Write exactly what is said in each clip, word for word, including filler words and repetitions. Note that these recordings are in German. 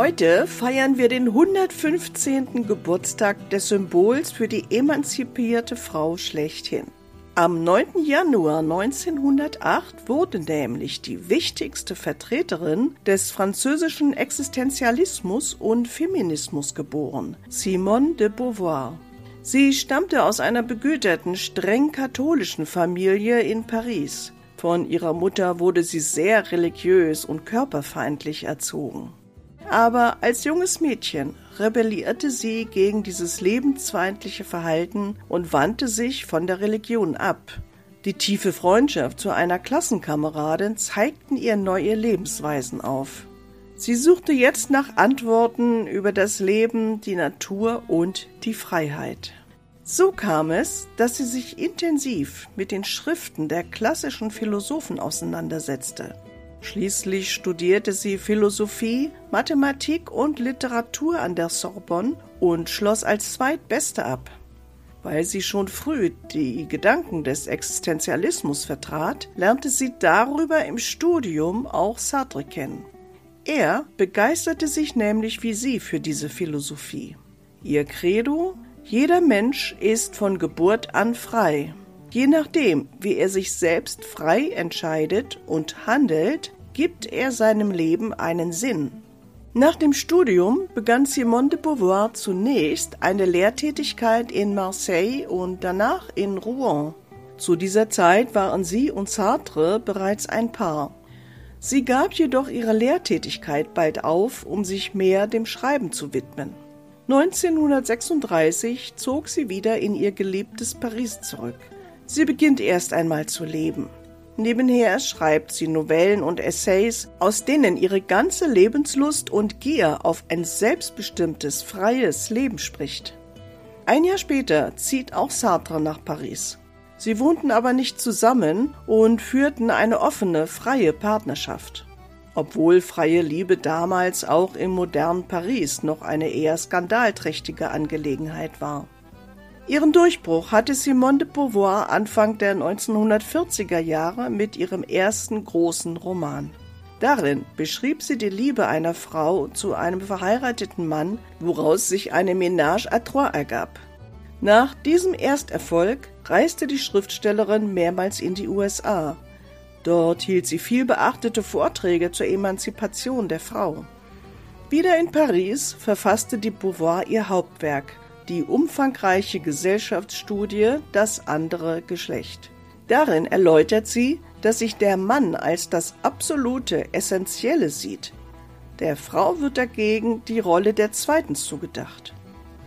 Heute feiern wir den hundertfünfzehnten Geburtstag des Symbols für die emanzipierte Frau schlechthin. Am neunten Januar neunzehnhundertacht wurde nämlich die wichtigste Vertreterin des französischen Existenzialismus und Feminismus geboren, Simone de Beauvoir. Sie stammte aus einer begüterten, streng katholischen Familie in Paris. Von ihrer Mutter wurde sie sehr religiös und körperfeindlich erzogen. Aber als junges Mädchen rebellierte sie gegen dieses lebensfeindliche Verhalten und wandte sich von der Religion ab. Die tiefe Freundschaft zu einer Klassenkameradin zeigten ihr neue Lebensweisen auf. Sie suchte jetzt nach Antworten über das Leben, die Natur und die Freiheit. So kam es, dass sie sich intensiv mit den Schriften der klassischen Philosophen auseinandersetzte. Schließlich studierte sie Philosophie, Mathematik und Literatur an der Sorbonne und schloss als Zweitbeste ab. Weil sie schon früh die Gedanken des Existenzialismus vertrat, lernte sie darüber im Studium auch Sartre kennen. Er begeisterte sich nämlich wie sie für diese Philosophie. Ihr Credo: Jeder Mensch ist von Geburt an frei. Je nachdem, wie er sich selbst frei entscheidet und handelt, gibt er seinem Leben einen Sinn. Nach dem Studium begann Simone de Beauvoir zunächst eine Lehrtätigkeit in Marseille und danach in Rouen. Zu dieser Zeit waren sie und Sartre bereits ein Paar. Sie gab jedoch ihre Lehrtätigkeit bald auf, um sich mehr dem Schreiben zu widmen. neunzehnhundertsechsunddreißig zog sie wieder in ihr geliebtes Paris zurück. Sie beginnt erst einmal zu leben. Nebenher schreibt sie Novellen und Essays, aus denen ihre ganze Lebenslust und Gier auf ein selbstbestimmtes, freies Leben spricht. Ein Jahr später zieht auch Sartre nach Paris. Sie wohnten aber nicht zusammen und führten eine offene, freie Partnerschaft. Obwohl freie Liebe damals auch im modernen Paris noch eine eher skandalträchtige Angelegenheit war. Ihren Durchbruch hatte Simone de Beauvoir Anfang der neunzehnhundertvierziger Jahre mit ihrem ersten großen Roman. Darin beschrieb sie die Liebe einer Frau zu einem verheirateten Mann, woraus sich eine Ménage à trois ergab. Nach diesem Ersterfolg reiste die Schriftstellerin mehrmals in die U S A. Dort hielt sie viel beachtete Vorträge zur Emanzipation der Frau. Wieder in Paris verfasste de Beauvoir ihr Hauptwerk, die umfangreiche Gesellschaftsstudie Das andere Geschlecht. Darin erläutert sie, dass sich der Mann als das absolute, Essentielle sieht. Der Frau wird dagegen die Rolle der Zweiten zugedacht.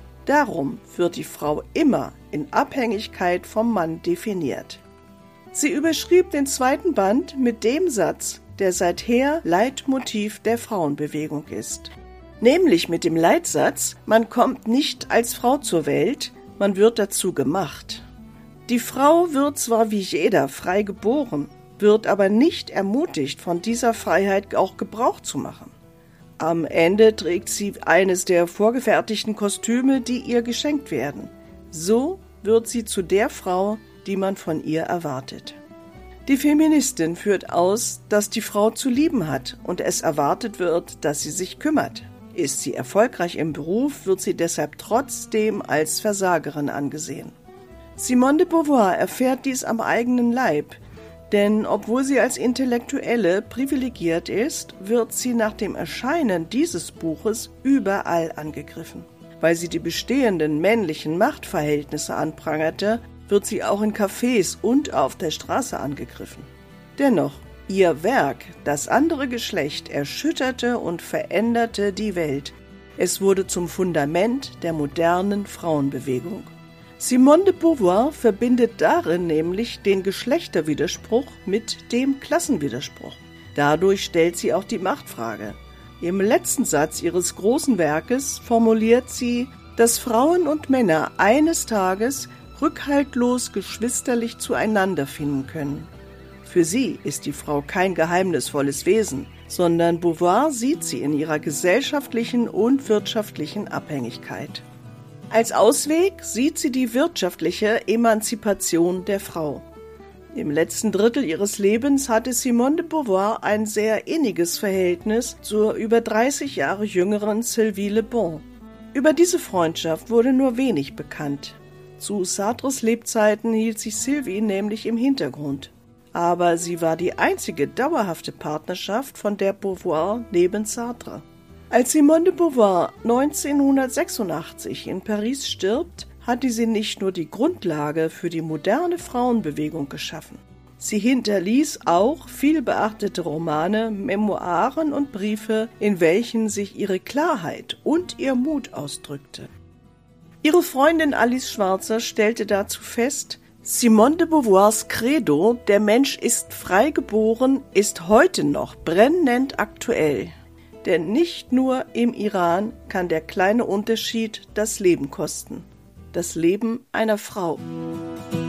Darum wird die Frau immer in Abhängigkeit vom Mann definiert. Sie überschrieb den zweiten Band mit dem Satz, der seither Leitmotiv der Frauenbewegung ist. Nämlich mit dem Leitsatz: Man kommt nicht als Frau zur Welt, man wird dazu gemacht. Die Frau wird zwar wie jeder frei geboren, wird aber nicht ermutigt, von dieser Freiheit auch Gebrauch zu machen. Am Ende trägt sie eines der vorgefertigten Kostüme, die ihr geschenkt werden. So wird sie zu der Frau, die man von ihr erwartet. Die Feministin führt aus, dass die Frau zu lieben hat und es erwartet wird, dass sie sich kümmert. Ist sie erfolgreich im Beruf, wird sie deshalb trotzdem als Versagerin angesehen. Simone de Beauvoir erfährt dies am eigenen Leib, denn obwohl sie als Intellektuelle privilegiert ist, wird sie nach dem Erscheinen dieses Buches überall angegriffen. Weil sie die bestehenden männlichen Machtverhältnisse anprangerte, wird sie auch in Cafés und auf der Straße angegriffen. Dennoch, ihr Werk, Das andere Geschlecht, erschütterte und veränderte die Welt. Es wurde zum Fundament der modernen Frauenbewegung. Simone de Beauvoir verbindet darin nämlich den Geschlechterwiderspruch mit dem Klassenwiderspruch. Dadurch stellt sie auch die Machtfrage. Im letzten Satz ihres großen Werkes formuliert sie, dass Frauen und Männer eines Tages rückhaltlos geschwisterlich zueinander finden können. Für sie ist die Frau kein geheimnisvolles Wesen, sondern Beauvoir sieht sie in ihrer gesellschaftlichen und wirtschaftlichen Abhängigkeit. Als Ausweg sieht sie die wirtschaftliche Emanzipation der Frau. Im letzten Drittel ihres Lebens hatte Simone de Beauvoir ein sehr inniges Verhältnis zur über dreißig Jahre jüngeren Sylvie Le Bon. Über diese Freundschaft wurde nur wenig bekannt. Zu Sartres Lebzeiten hielt sich Sylvie nämlich im Hintergrund. Aber sie war die einzige dauerhafte Partnerschaft von der Beauvoir neben Sartre. Als Simone de Beauvoir neunzehnhundertsechsundachtzig in Paris stirbt, hatte sie nicht nur die Grundlage für die moderne Frauenbewegung geschaffen. Sie hinterließ auch vielbeachtete Romane, Memoiren und Briefe, in welchen sich ihre Klarheit und ihr Mut ausdrückte. Ihre Freundin Alice Schwarzer stellte dazu fest, Simone de Beauvoirs Credo, der Mensch ist frei geboren, ist heute noch brennend aktuell. Denn nicht nur im Iran kann der kleine Unterschied das Leben kosten. Das Leben einer Frau.